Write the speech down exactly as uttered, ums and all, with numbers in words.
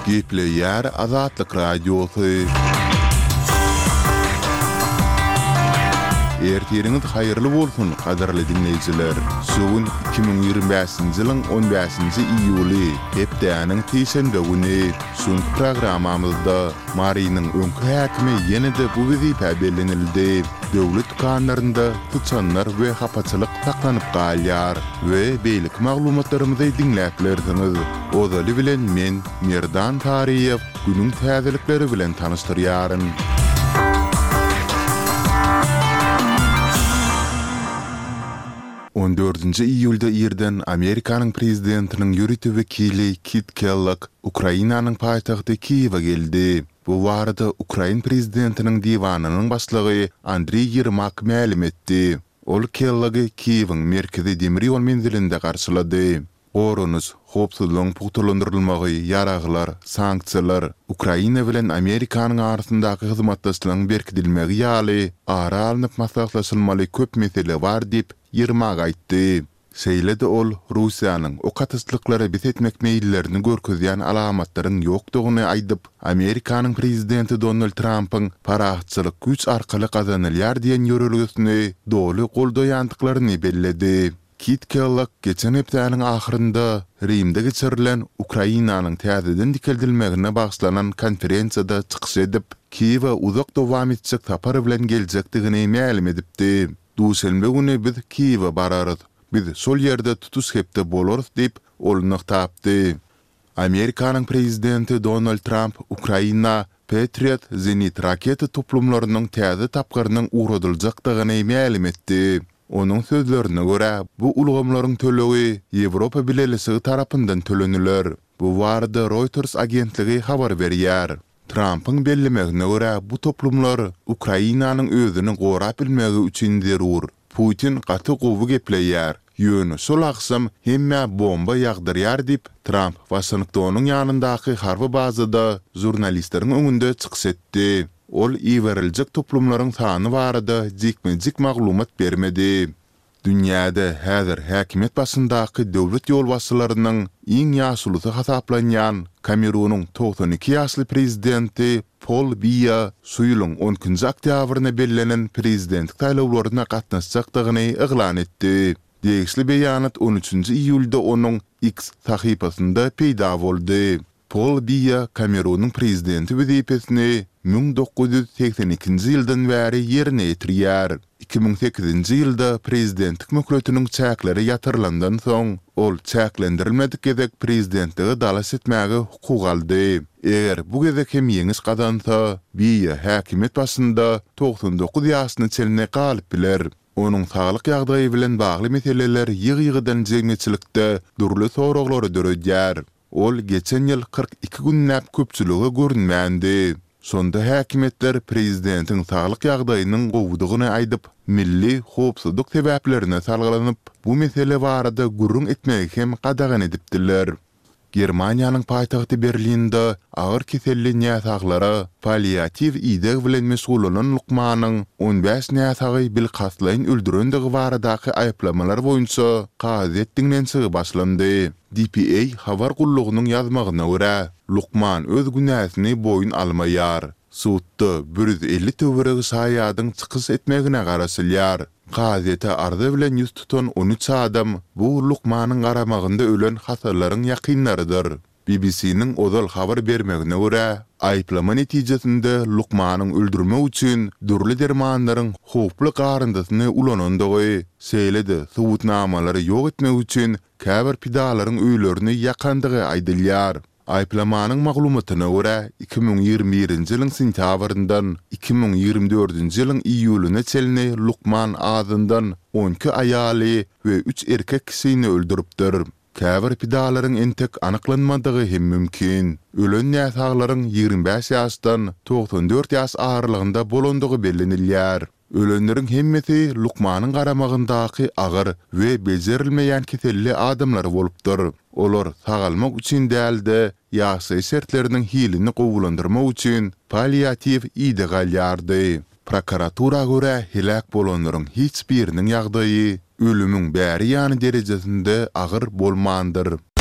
Gepleyer Azatlyk Radiosu. Ertiriniz hayırlı bolsun, qadarly dinleyijiler. Sugun iki bin ýygrimi beşinji ýylyň on beşinji iýuly, hepdäniň teşenbe güni. Şuň programamyzda Marynyň öňkü häkimi ýene-de bu wezipä bellenildi. Döwlet kanlarynda tutanlar we hapaçylyk taklanyp galýar we beýlik maglumatlarymyzy dinläp bilersiňiz. Ozaly bilen men Merdan Tariýew günüň täzelikleri bilen tanıştyrýaryn. on dördünji iýulda ýerden Amerikanyň prezidentiniň ýürütü wekili Kit Kellogg Ukrainanyň paýtagty Kiýewa geldi. Bu barada Ukrain prezidentiniň diwanynyň başlygy Andriy Yermak ma'lum etdi. Ol Kelloggy Kiýewyň merkezi demir ýol menzilinde garşylady. Orunuz, hopsuzluğun puhturlandırılmagy, yaraglar, sanksiyalar, Ukraina bilen Amerikanyň arasyndaky hyzmatdaşlygyň berkidilmegi ýaly ara alınıp maslahatlaşylmaly köp mesele bar diýip Yermak aýtdy. Şeýle-de ol Russiýanyň o katyslyklary bitetmek meýillerini görkezýän alamatlaryň ýokdugyny aýdyp, Amerikanyň prezidenti Donald Trumpyň parahatçylyk güç arkaly kazanylýar diýen ýörelgesini doly goldaýandyklaryny belledi. Kit Kellogg geçen hepdäniň ahyrynda Rimde geçirilen Ukrainanyň täzeden dikeldilmegine bagşlanan konferensiýada çykyş edip, Kiýewa uzak dowam etjek tapar bilen geljekdigini ma'lum edipdi. Duşenbe güni biz Kiýewa bararys. Biz şol ýerde tutus hepde bolarys diýip oluny tapdy. Amerikanyň prezidenti Donald Trump Ukraina Patriot zenit raketa toplumlarynyň täze tapgyrynyň uğradyljakdygyny ma'lum etdi. Onun sözlerine göre bu ulgamlaryň tölegi Ýewropa bilelisigi tarapyndan töleniler. Bu barada Reuters agentligi habar berýär. Trumpyň bellemegine göre bu toplumlar Ukrainanyň özüni gorap bilmegi üçin zerur. Putin gaty gowy gepleýär. Ýöne şol aksam hemme bomba ýagdyrýar diýip Trump Washingtonyň ýanyndaky harby bazada jurnalistleriň öňünde çykyş etdi. Ol iýeriljek toplumlaryň sany barada jikmejik maglumat bermedi. Dünýäde häzir häkimet başyndaky döwlet ýolbaşçylarynyň iň ýaşulysy hasaplanýan Kamerunyň doksan iki ýaşly prezidenti Paul Biya şu ýylyň onuncu oktýabryna bellenen prezidentlik taýlawlaryna gatnaşjakdygyny eglan etdi. Degişli beýanat on üçünji iýulda onuň X sahypasynda peýda boldy. Paul Biya Kamerunyň prezidenti wezipesini bin dokuz ýüz seksen ikinji ýyldan bäri ýerine ýetirýär. iki bin sekizinji ýylda prezidentlik möhletiniň çäkleri ýatyrlandan soň ol çäklendirilmedik gezek prezidentligi dalas etmäge hukuk aldy. Eger bu gezek hem ýeňis kazansa, Biya häkimet başynda doksan dokuz ýaşyny çeline galyp biler. Onun saglyk ýagdaýy bilen bagly meseleler ýygy-ýygydan jemgyçilikde durly soraglary döredýär. Ol geçen ýyl kırk iki günnäp köpçüligi görünmändi. Sonda häkimetler prezidentiň saglyk ýagdaýynyň gowudygyny aýdyp, milli howpsuzlyk sebäplerine salgylanyp, bu mesele barada gurrun etmegi hem qadagan edipdiler. Germaniýanyň paýtagty Berlinde agyr keselli näsaglara palliativ ýygyk bilen mesul bolan Lukmanyň on beş näsagy bil kaslaýyn öldürendigi baradaky aýplamalar boýunça gazy etdiňden çygy başlandy. D P A habar gullugynyň ýazmagyna görä, Lukman öz günäsini boyun almaýar. Suutda bir yüz elli töweregi saýadyň çykys etmegine garaşylýar. Gazete arda bilen ýüz tutan on üç adam bu Lukmanyň garamagynda ölen hasarlaryň ýakynlarydyr. B B C'niň ozal habar bermegine görä, aýplama netijesinde Lukmanyň öldürme üçin durly dermanlaryň howply garyndasyny ulanandygy, şeýle-de subutnamalary ýok etmek üçin käbir pidalaryň öýlerini ýakandygy aýdylýar. Aýplamanyň maglumatyna görä iki bin ýygrimi birinji ýylyň sentýabryndan iki bin ýygrimi dördünji ýylyň iýulyna çelini Lukman adyndan on iki aýaly we üç erkek kişini öldüripdir. Käbir pidalaryň entek anyklanmadygy hem mümkin. Ölen näsaglaryň ýygrimi beş ýaşdan doksan dört ýaş aralygynda bolandygy bellenilýär. Ölenleriň hemmeti Lukmanyň garamagyndaky agyr we bejerilmeýän keselli adamlar bolupdyr. Olar sagalmak üçin dälde ýaşy şertleriniň hilini gowulandyrmak üçin palliativ ýygy galýardy. Prokuratura göre helak bolanlaryň hiç biriniň ýagdaýy ölümüň bäri ýany derejesinde agyr bolmandyr.